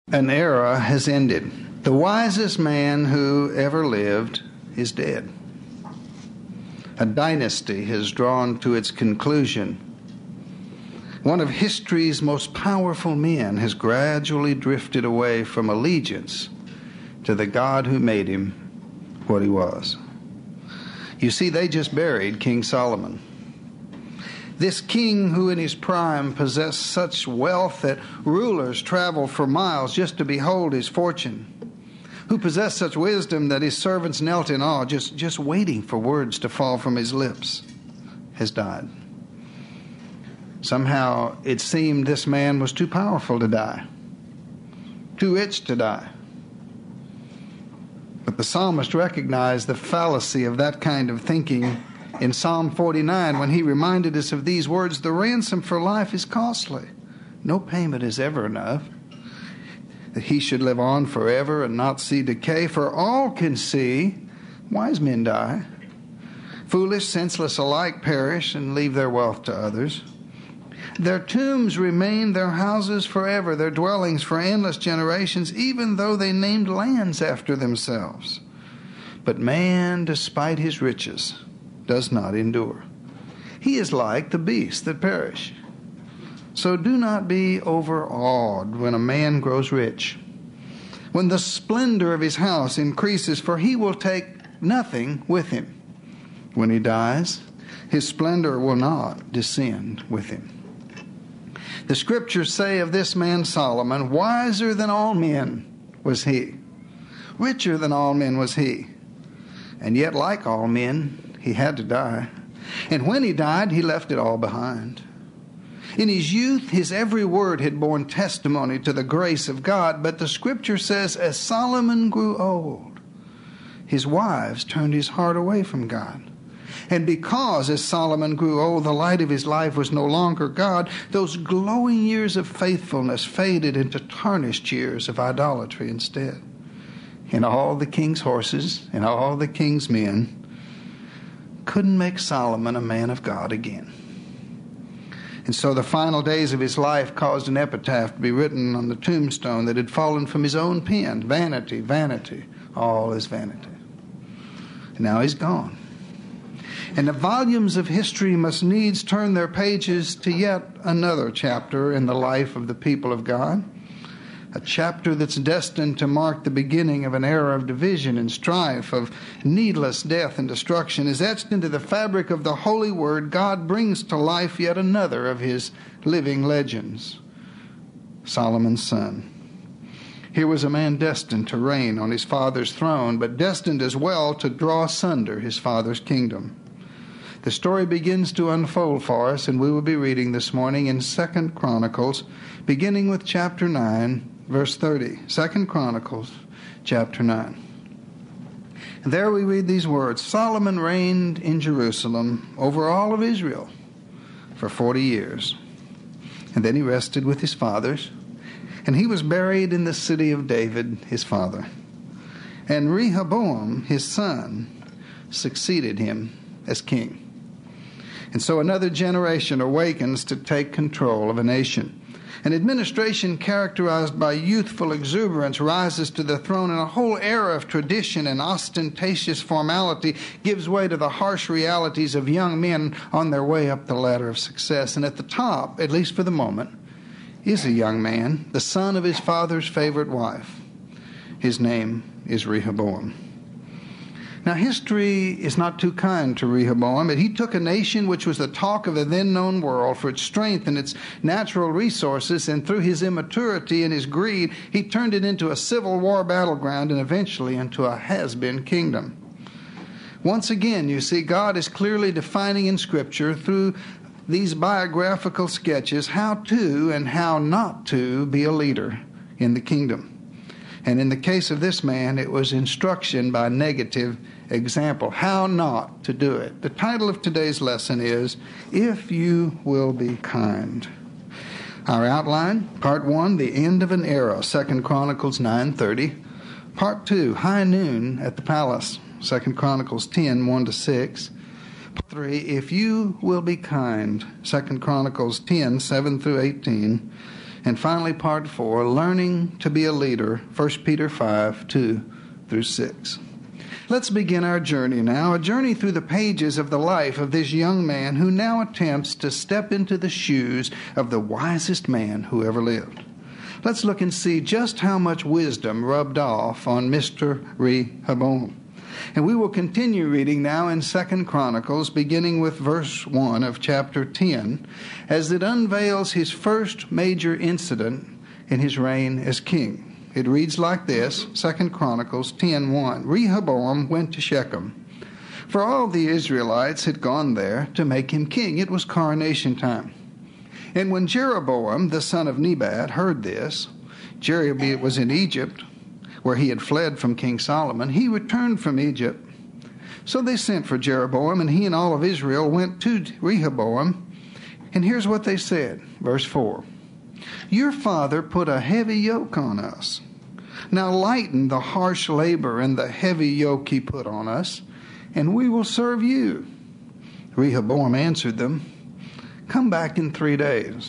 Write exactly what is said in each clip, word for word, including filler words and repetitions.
An era has ended. The wisest man who ever lived is dead. A dynasty has drawn to its conclusion. One of history's most powerful men has gradually drifted away from allegiance to the God who made him what he was. You see, they just buried King Solomon. This king who in his prime possessed such wealth that rulers traveled for miles just to behold his fortune, who possessed such wisdom that his servants knelt in awe just, just waiting for words to fall from his lips, has died. Somehow it seemed this man was too powerful to die, too rich to die. But the psalmist recognized the fallacy of that kind of thinking in Psalm forty-nine, when he reminded us of these words, "The ransom for life is costly. No payment is ever enough. That he should live on forever and not see decay. For all can see, wise men die. Foolish, senseless alike perish and leave their wealth to others. Their tombs remain their houses forever, their dwellings for endless generations, even though they named lands after themselves. But man, despite his riches, does not endure. He is like the beasts that perish. So do not be overawed when a man grows rich, when the splendor of his house increases, for he will take nothing with him. When he dies, his splendor will not descend with him." The scriptures say of this man Solomon, wiser than all men was he, richer than all men was he, and yet like all men, he had to die. And when he died, he left it all behind. In his youth, his every word had borne testimony to the grace of God. But the scripture says, as Solomon grew old, his wives turned his heart away from God. And because, as Solomon grew old, the light of his life was no longer God, those glowing years of faithfulness faded into tarnished years of idolatry instead. And all the king's horses and all the king's men couldn't make Solomon a man of God again. And so the final days of his life caused an epitaph to be written on the tombstone that had fallen from his own pen. Vanity, vanity, all is vanity. And now he's gone. And the volumes of history must needs turn their pages to yet another chapter in the life of the people of God. A chapter that's destined to mark the beginning of an era of division and strife, of needless death and destruction. As etched into the fabric of the Holy Word, God brings to life yet another of his living legends, Solomon's son. Here was a man destined to reign on his father's throne, but destined as well to draw asunder his father's kingdom. The story begins to unfold for us, and we will be reading this morning in Second Chronicles, beginning with chapter nine, verse thirty. Second Chronicles, chapter nine. And there we read these words, "Solomon reigned in Jerusalem over all of Israel for forty years. And then he rested with his fathers, and he was buried in the city of David, his father. And Rehoboam, his son, succeeded him as king." And so another generation awakens to take control of a nation. An administration characterized by youthful exuberance rises to the throne, and a whole era of tradition and ostentatious formality gives way to the harsh realities of young men on their way up the ladder of success. And at the top, at least for the moment, is a young man, the son of his father's favorite wife. His name is Rehoboam. Now, history is not too kind to Rehoboam, but he took a nation which was the talk of the then-known world for its strength and its natural resources, and through his immaturity and his greed, he turned it into a civil war battleground and eventually into a has-been kingdom. Once again, you see, God is clearly defining in Scripture through these biographical sketches how to and how not to be a leader in the kingdom. And in the case of this man, it was instruction by negative example, how not to do it. The title of today's lesson is, If You Will Be Kind. Our outline, part one, the end of an era, Second Chronicles nine thirty. Part two, high noon at the palace, Second Chronicles ten, one to six. Part three, if you will be kind, Second Chronicles ten, seven through eighteen. And finally, part four, learning to be a leader, First Peter five, two through six. Let's begin our journey now, a journey through the pages of the life of this young man who now attempts to step into the shoes of the wisest man who ever lived. Let's look and see just how much wisdom rubbed off on Mister Rehoboam. And we will continue reading now in Second Chronicles, beginning with verse one of chapter ten, as it unveils his first major incident in his reign as king. It reads like this, Second Chronicles ten one. Rehoboam went to Shechem, for all the Israelites had gone there to make him king. It was coronation time. And when Jeroboam, the son of Nebat, heard this, Jeroboam was in Egypt, where he had fled from King Solomon, he returned from Egypt. So they sent for Jeroboam, and he and all of Israel went to Rehoboam. And here's what they said, verse four. Your father put a heavy yoke on us. Now lighten the harsh labor and the heavy yoke he put on us, and we will serve you. Rehoboam answered them, come back in three days.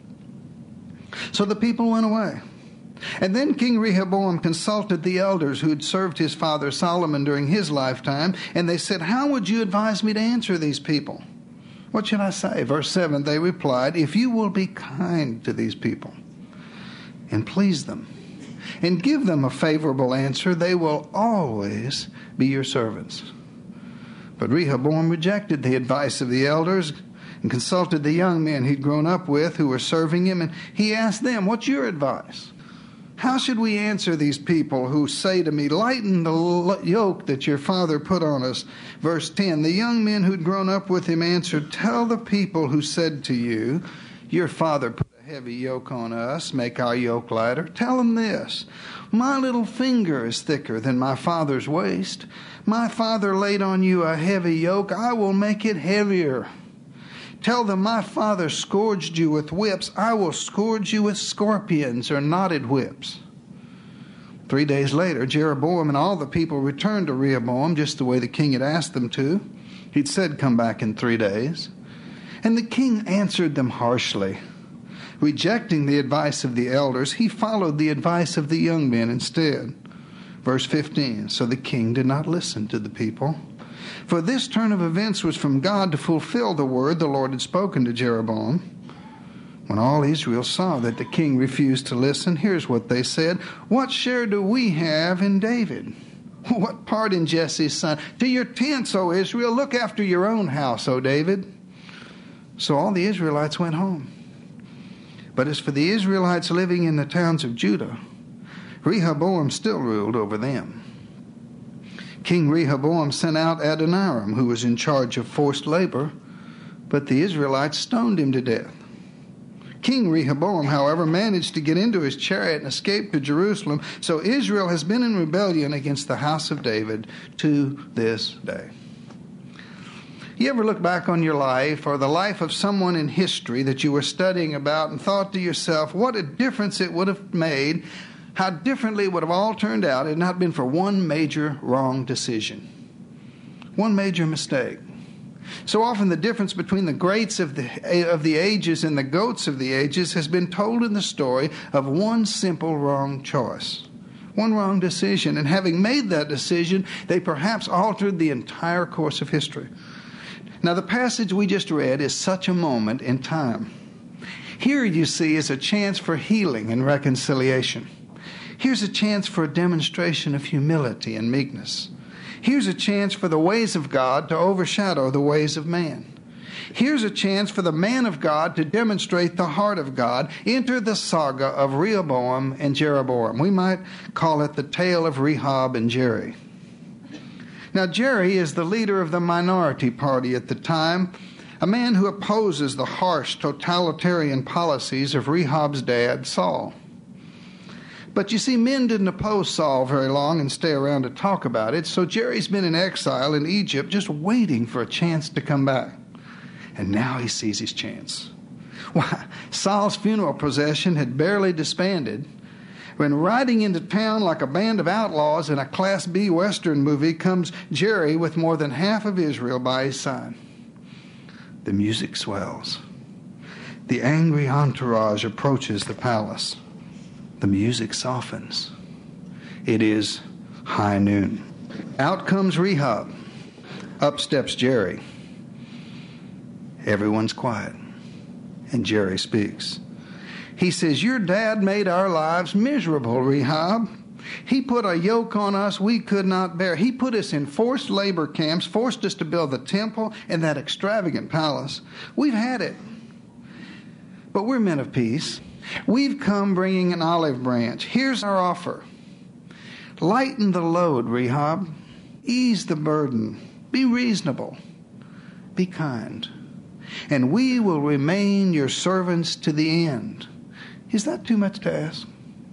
So the people went away. And then King Rehoboam consulted the elders who had served his father Solomon during his lifetime, and they said, how would you advise me to answer these people? What should I say? Verse seven, they replied, if you will be kind to these people and please them and give them a favorable answer, they will always be your servants. But Rehoboam rejected the advice of the elders and consulted the young men he'd grown up with who were serving him, and he asked them, what's your advice? How should we answer these people who say to me, lighten the yoke that your father put on us? Verse ten, the young men who'd grown up with him answered, tell the people who said to you, your father put a heavy yoke on us, make our yoke lighter. Tell them this, my little finger is thicker than my father's waist. My father laid on you a heavy yoke, I will make it heavier. Tell them, my father scourged you with whips. I will scourge you with scorpions or knotted whips. Three days later, Jeroboam and all the people returned to Rehoboam just the way the king had asked them to. He'd said, come back in three days. And the king answered them harshly. Rejecting the advice of the elders, he followed the advice of the young men instead. Verse fifteen, so the king did not listen to the people. For this turn of events was from God to fulfill the word the Lord had spoken to Jeroboam. When all Israel saw that the king refused to listen, here's what they said. What share do we have in David? What part in Jesse's son? To your tents, O Israel, look after your own house, O David. So all the Israelites went home. But as for the Israelites living in the towns of Judah, Rehoboam still ruled over them. King Rehoboam sent out Adoniram, who was in charge of forced labor, but the Israelites stoned him to death. King Rehoboam, however, managed to get into his chariot and escape to Jerusalem, so Israel has been in rebellion against the house of David to this day. You ever look back on your life or the life of someone in history that you were studying about and thought to yourself, what a difference it would have made, how differently it would have all turned out had it not been for one major wrong decision, one major mistake. So often the difference between the greats of the, of the ages and the goats of the ages has been told in the story of one simple wrong choice, one wrong decision. And having made that decision, they perhaps altered the entire course of history. Now, the passage we just read is such a moment in time. Here, you see, is a chance for healing and reconciliation. Here's a chance for a demonstration of humility and meekness. Here's a chance for the ways of God to overshadow the ways of man. Here's a chance for the man of God to demonstrate the heart of God. Enter the saga of Rehoboam and Jeroboam. We might call it the tale of Rehob and Jerry. Now, Jerry is the leader of the minority party at the time, a man who opposes the harsh totalitarian policies of Rehob's dad, Saul. But you see, men didn't oppose Saul very long and stay around to talk about it, so Jerry's been in exile in Egypt just waiting for a chance to come back. And now he sees his chance. Why, Saul's funeral procession had barely disbanded when riding into town like a band of outlaws in a Class B Western movie comes Jerry with more than half of Israel by his side. The music swells. The angry entourage approaches the palace. The music softens. It is high noon. Out comes Rehob. Up steps Jerry. Everyone's quiet. And Jerry speaks. He says, your dad made our lives miserable, Rehob. He put a yoke on us we could not bear. He put us in forced labor camps, forced us to build the temple and that extravagant palace. We've had it. But we're men of peace. We've come bringing an olive branch. Here's our offer. Lighten the load, Rehob. Ease the burden. Be reasonable. Be kind. And we will remain your servants to the end. Is that too much to ask?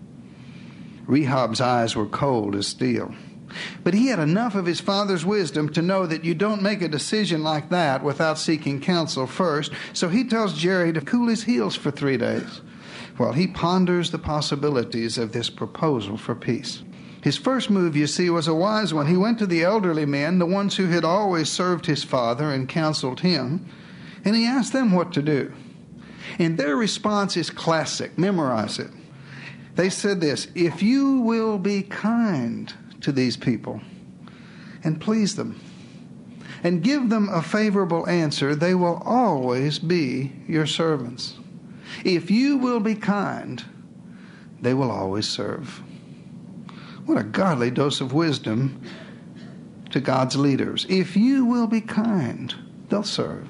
Rehob's eyes were cold as steel. But he had enough of his father's wisdom to know that you don't make a decision like that without seeking counsel first. So he tells Jerry to cool his heels for three days while he ponders the possibilities of this proposal for peace. His first move, you see, was a wise one. He went to the elderly men, the ones who had always served his father and counseled him, and he asked them what to do. And their response is classic. Memorize it. They said this, if you will be kind to these people and please them and give them a favorable answer, they will always be your servants. If you will be kind, they will always serve. What a godly dose of wisdom to God's leaders. If you will be kind, they'll serve.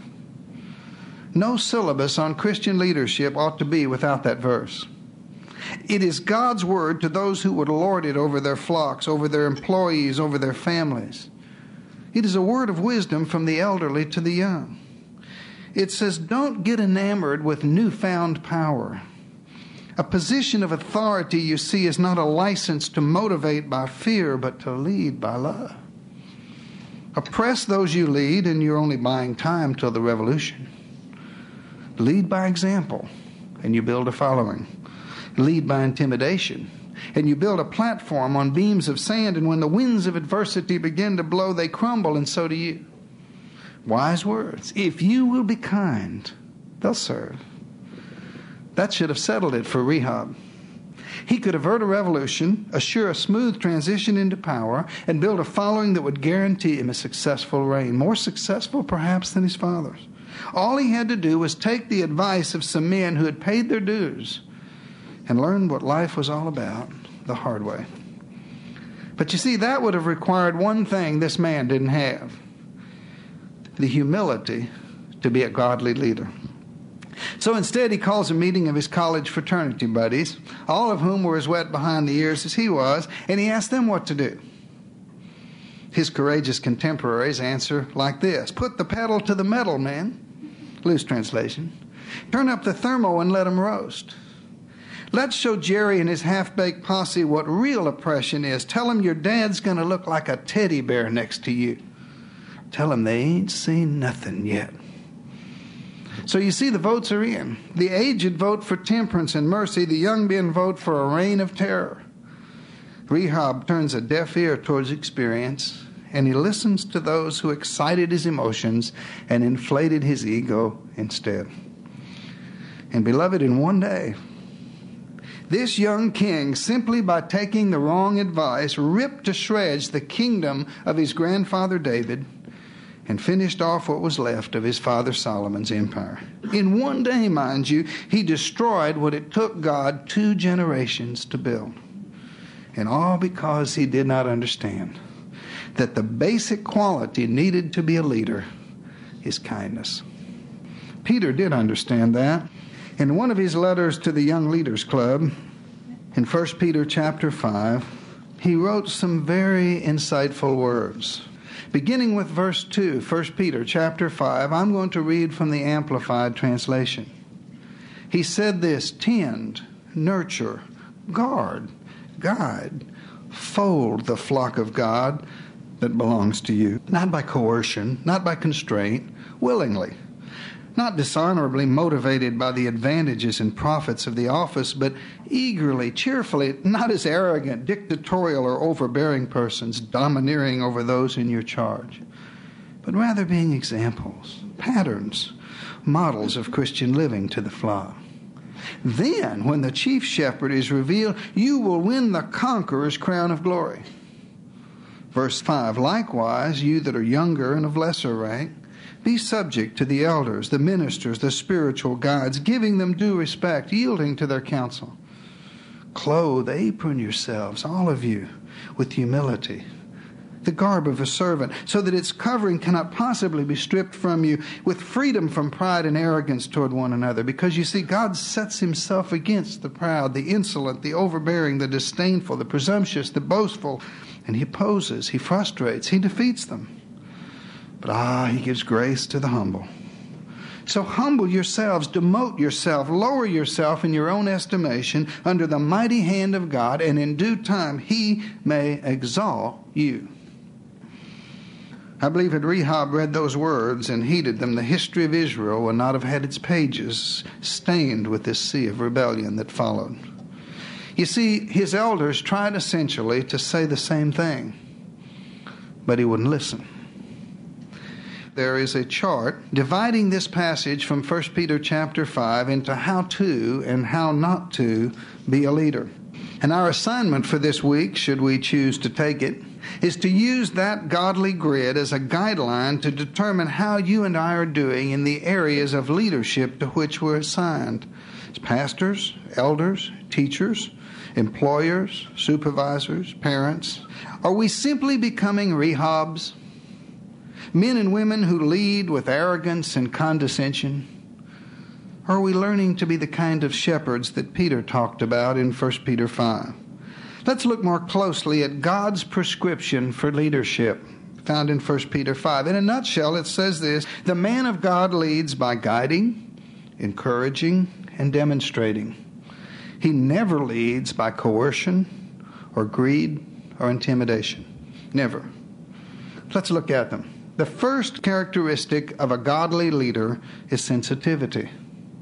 No syllabus on Christian leadership ought to be without that verse. It is God's word to those who would lord it over their flocks, over their employees, over their families. It is a word of wisdom from the elderly to the young. It says, don't get enamored with newfound power. A position of authority, you see, is not a license to motivate by fear, but to lead by love. Oppress those you lead, and you're only buying time till the revolution. Lead by example, and you build a following. Lead by intimidation, and you build a platform on beams of sand, and when the winds of adversity begin to blow, they crumble, and so do you. Wise words. If you will be kind, they'll serve. That should have settled it for Rehob. He could avert a revolution, assure a smooth transition into power, and build a following that would guarantee him a successful reign, more successful perhaps than his father's. All he had to do was take the advice of some men who had paid their dues and learned what life was all about the hard way. But you see, that would have required one thing this man didn't have: the humility to be a godly leader. So instead, he calls a meeting of his college fraternity buddies, all of whom were as wet behind the ears as he was, and he asked them what to do. His courageous contemporaries answer like this: put the pedal to the metal, man. Loose translation. Turn up the thermo and let them roast. Let's show Jerry and his half-baked posse what real oppression is. Tell him your dad's going to look like a teddy bear next to you. Tell him they ain't seen nothing yet. So you see, the votes are in. The aged vote for temperance and mercy. The young men vote for a reign of terror. Rehob turns a deaf ear towards experience, and he listens to those who excited his emotions and inflated his ego instead. And beloved, in one day, this young king, simply by taking the wrong advice, ripped to shreds the kingdom of his grandfather David and finished off what was left of his father Solomon's empire. In one day, mind you, he destroyed what it took God two generations to build. And all because he did not understand that the basic quality needed to be a leader is kindness. Peter did understand that. In one of his letters to the Young Leaders Club, in First Peter chapter five, he wrote some very insightful words. Beginning with verse two, First Peter chapter five, I'm going to read from the Amplified Translation. He said this: tend, nurture, guard, guide, fold the flock of God that belongs to you, not by coercion, not by constraint, willingly. Not dishonorably motivated by the advantages and profits of the office, but eagerly, cheerfully, not as arrogant, dictatorial, or overbearing persons domineering over those in your charge, but rather being examples, patterns, models of Christian living to the flock. Then, when the chief shepherd is revealed, you will win the conqueror's crown of glory. Verse five, likewise, you that are younger and of lesser rank, be subject to the elders, the ministers, the spiritual guides, giving them due respect, yielding to their counsel. Clothe, apron yourselves, all of you, with humility, the garb of a servant, so that its covering cannot possibly be stripped from you, with freedom from pride and arrogance toward one another. Because you see, God sets himself against the proud, the insolent, the overbearing, the disdainful, the presumptuous, the boastful, and he opposes, he frustrates, he defeats them. But ah, he gives grace to the humble. So humble yourselves, demote yourself, lower yourself in your own estimation under the mighty hand of God, and in due time he may exalt you. I believe had Rehob read those words and heeded them, the history of Israel would not have had its pages stained with this sea of rebellion that followed. You see, his elders tried essentially to say the same thing, but he wouldn't listen. There is a chart dividing this passage from First Peter chapter five into how to and how not to be a leader. And our assignment for this week, should we choose to take it, is to use that godly grid as a guideline to determine how you and I are doing in the areas of leadership to which we're assigned. As pastors, elders, teachers, employers, supervisors, parents. Are we simply becoming Rehobs? Men and women who lead with arrogance and condescension? Or are we learning to be the kind of shepherds that Peter talked about in First Peter five? Let's look more closely at God's prescription for leadership, found in First Peter five. In a nutshell, it says this: the man of God leads by guiding, encouraging, and demonstrating. He never leads by coercion or greed or intimidation. Never. Let's look at them. The first characteristic of a godly leader is sensitivity.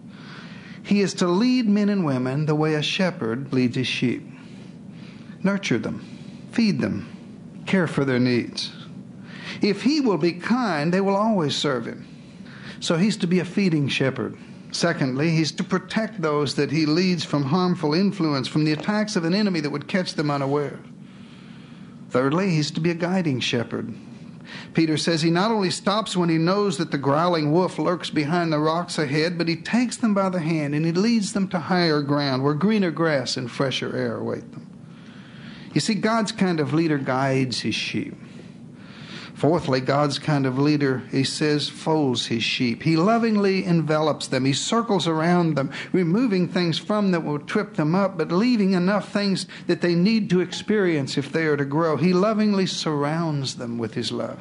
He is to lead men and women the way a shepherd leads his sheep. Nurture them, feed them, care for their needs. If he will be kind, they will always serve him. So he's to be a feeding shepherd. Secondly, he's to protect those that he leads from harmful influence, from the attacks of an enemy that would catch them unaware. Thirdly, he's to be a guiding shepherd. Peter says he not only stops when he knows that the growling wolf lurks behind the rocks ahead, but he takes them by the hand and he leads them to higher ground where greener grass and fresher air await them. You see, God's kind of leader guides his sheep. Fourthly, God's kind of leader, he says, folds his sheep. He lovingly envelops them. He circles around them, removing things from them that will trip them up, but leaving enough things that they need to experience if they are to grow. He lovingly surrounds them with his love.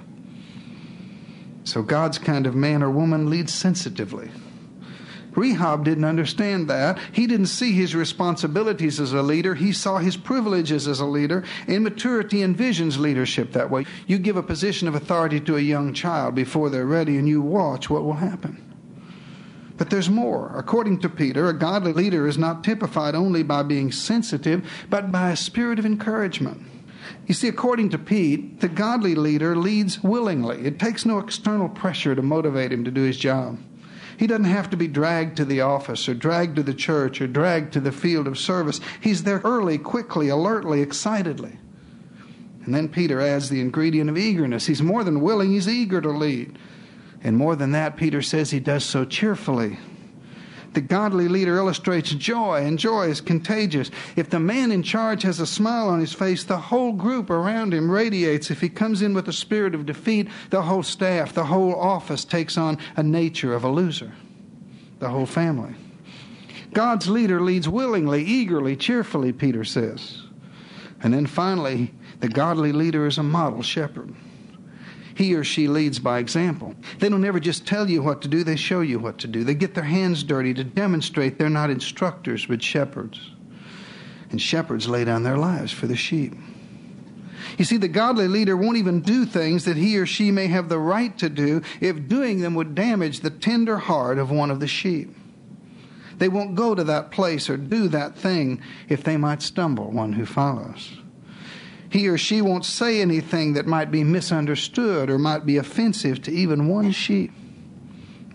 So God's kind of man or woman leads sensitively. Rehob didn't understand that. He didn't see his responsibilities as a leader. He saw his privileges as a leader. Immaturity envisions leadership that way. You give a position of authority to a young child before they're ready, and you watch what will happen. But there's more. According to Peter, a godly leader is not typified only by being sensitive, but by a spirit of encouragement. You see, according to Pete, the godly leader leads willingly. It takes no external pressure to motivate him to do his job. He doesn't have to be dragged to the office or dragged to the church or dragged to the field of service. He's there early, quickly, alertly, excitedly. And then Peter adds the ingredient of eagerness. He's more than willing, he's eager to lead. And more than that, Peter says he does so cheerfully. The godly leader illustrates joy, and joy is contagious. If the man in charge has a smile on his face, the whole group around him radiates. If he comes in with a spirit of defeat, the whole staff, the whole office takes on a nature of a loser. The whole family. God's leader leads willingly, eagerly, cheerfully, Peter says. And then finally, the godly leader is a model shepherd. He or she leads by example. They don't ever just tell you what to do, they show you what to do. They get their hands dirty to demonstrate they're not instructors, but shepherds. And shepherds lay down their lives for the sheep. You see, the godly leader won't even do things that he or she may have the right to do if doing them would damage the tender heart of one of the sheep. They won't go to that place or do that thing if they might stumble one who follows. He or she won't say anything that might be misunderstood or might be offensive to even one sheep.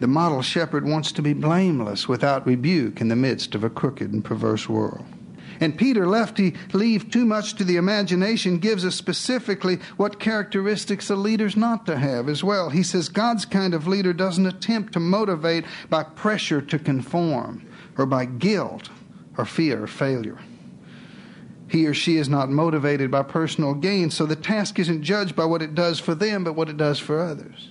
The model shepherd wants to be blameless, without rebuke, in the midst of a crooked and perverse world. And Peter, left to leave too much to the imagination, gives us specifically what characteristics a leader's not to have as well. He says God's kind of leader doesn't attempt to motivate by pressure to conform, or by guilt or fear of failure. He or she is not motivated by personal gain, so the task isn't judged by what it does for them, but what it does for others.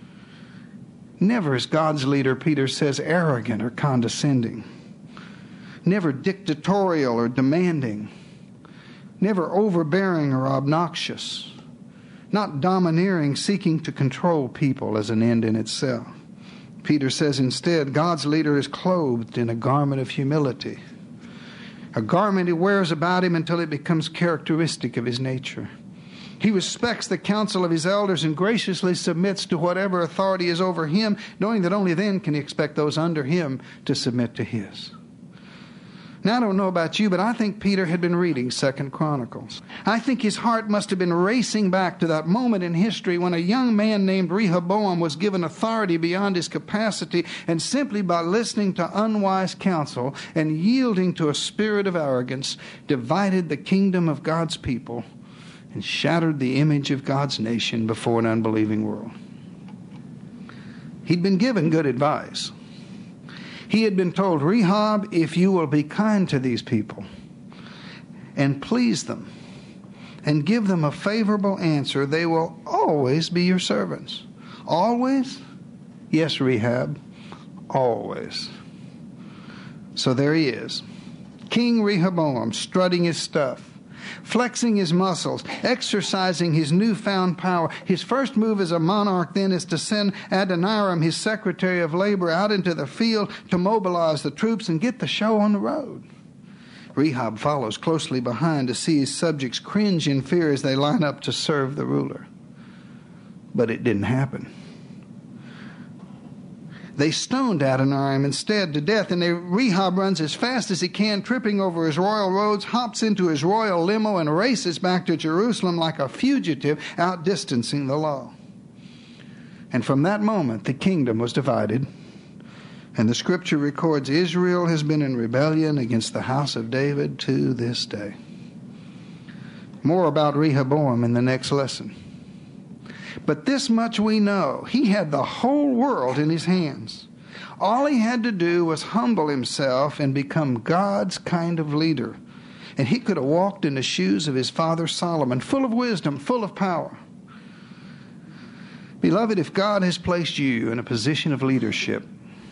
Never is God's leader, Peter says, arrogant or condescending. Never dictatorial or demanding. Never overbearing or obnoxious. Not domineering, seeking to control people as an end in itself. Peter says instead, God's leader is clothed in a garment of humility. A garment he wears about him until it becomes characteristic of his nature. He respects the counsel of his elders and graciously submits to whatever authority is over him, knowing that only then can he expect those under him to submit to his. Now, I don't know about you, but I think Peter had been reading Second Chronicles. I think his heart must have been racing back to that moment in history when a young man named Rehoboam was given authority beyond his capacity, and simply by listening to unwise counsel and yielding to a spirit of arrogance, divided the kingdom of God's people and shattered the image of God's nation before an unbelieving world. He'd been given good advice. He had been told, Rehob, if you will be kind to these people and please them and give them a favorable answer, they will always be your servants. Always? Yes, Rehab, always. So there he is, King Rehoboam, strutting his stuff, flexing his muscles, exercising his newfound power. His first move as a monarch then is to send Adoniram, his secretary of labor, out into the field to mobilize the troops and get the show on the road. Rehob follows closely behind to see his subjects cringe in fear as they line up to serve the ruler. But it didn't happen. They stoned Adoniram instead to death, and they, Rehob runs as fast as he can, tripping over his royal roads, hops into his royal limo, and races back to Jerusalem like a fugitive, outdistancing the law. And from that moment, the kingdom was divided, and the scripture records Israel has been in rebellion against the house of David to this day. More about Rehoboam in the next lesson. But this much we know. He had the whole world in his hands. All he had to do was humble himself and become God's kind of leader. And he could have walked in the shoes of his father Solomon, full of wisdom, full of power. Beloved, if God has placed you in a position of leadership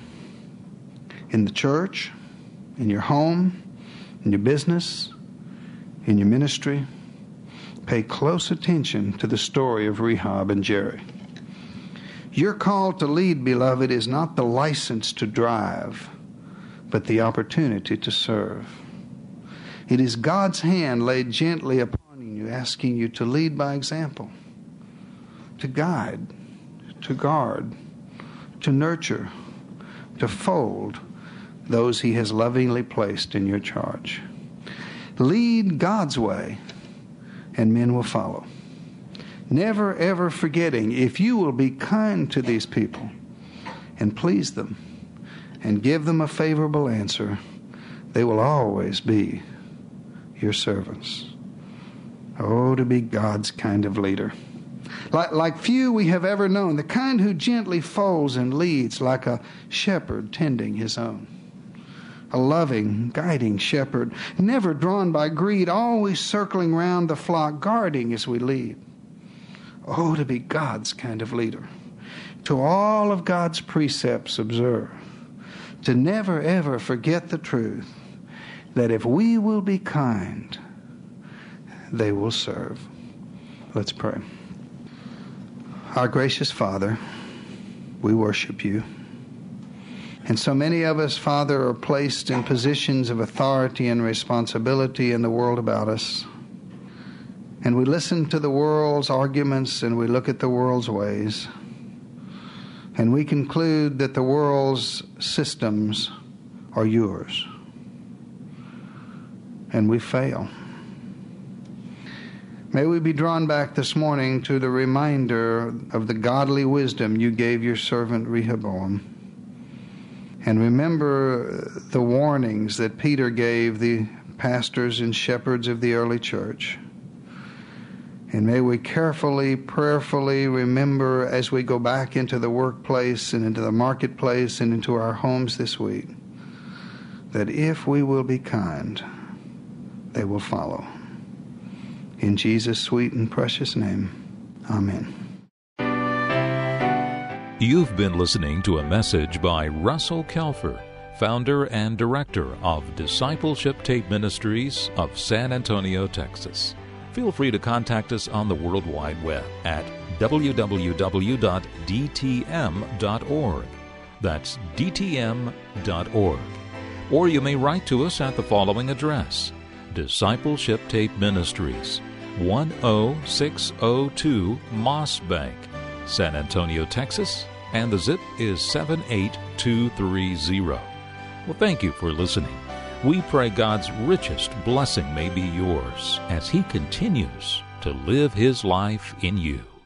in the church, in your home, in your business, in your ministry, pay close attention to the story of Rehob and Jerry. Your call to lead, beloved, is not the license to drive, but the opportunity to serve. It is God's hand laid gently upon you, asking you to lead by example, to guide, to guard, to nurture, to fold those he has lovingly placed in your charge. Lead God's way, and men will follow. Never, ever forgetting, if you will be kind to these people and please them and give them a favorable answer, they will always be your servants. Oh, to be God's kind of leader. Like, like few we have ever known, the kind who gently folds and leads like a shepherd tending his own. A loving, guiding shepherd, never drawn by greed, always circling round the flock, guarding as we lead. Oh, to be God's kind of leader. To all of God's precepts observe. To never, ever forget the truth that if we will be kind, they will serve. Let's pray. Our gracious Father, we worship you. And so many of us, Father, are placed in positions of authority and responsibility in the world about us. And we listen to the world's arguments and we look at the world's ways. And we conclude that the world's systems are yours. And we fail. May we be drawn back this morning to the reminder of the godly wisdom you gave your servant Rehoboam. And remember the warnings that Peter gave the pastors and shepherds of the early church. And may we carefully, prayerfully remember as we go back into the workplace and into the marketplace and into our homes this week, that if we will be kind, they will follow. In Jesus' sweet and precious name, amen. You've been listening to a message by Russell Kelfer, founder and director of Discipleship Tape Ministries of San Antonio, Texas. Feel free to contact us on the World Wide Web at w w w dot d t m dot org. That's d t m dot org. Or you may write to us at the following address: Discipleship Tape Ministries, one oh six oh two Moss Bank, San Antonio, Texas, and the zip is seven eight two three zero. Well, thank you for listening. We pray God's richest blessing may be yours as He continues to live His life in you.